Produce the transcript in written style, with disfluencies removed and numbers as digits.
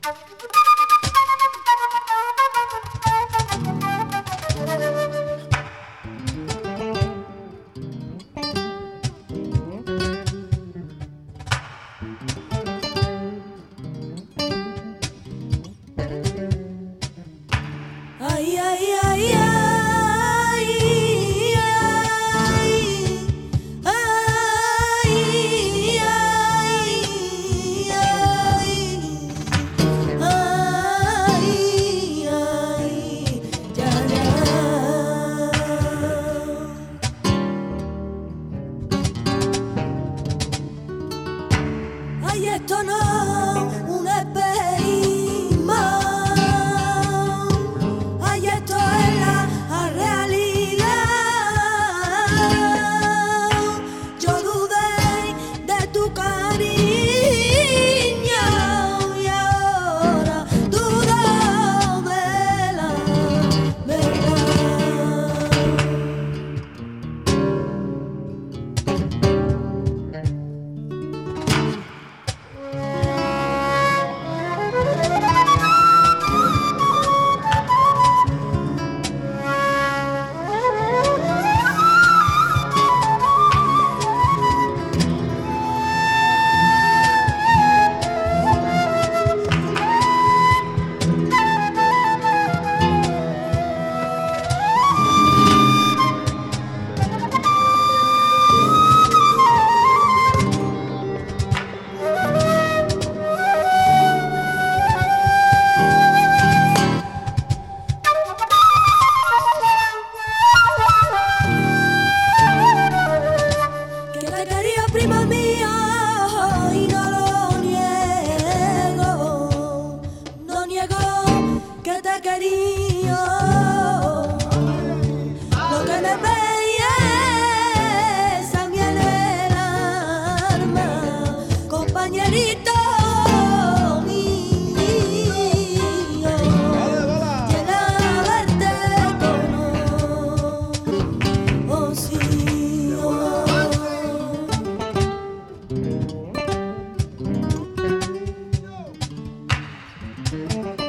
Ay, ay, ay, ay. Ay, esto no un esperima. Ay, esto es la realidad. Yo dudé de tu cariño y ahora dudo de la verdad. Que te quería, prima mía, y no lo niego, no niego que te quería. Lo que me veía es a mí en el alma, compañerito mío, llena verte conocido.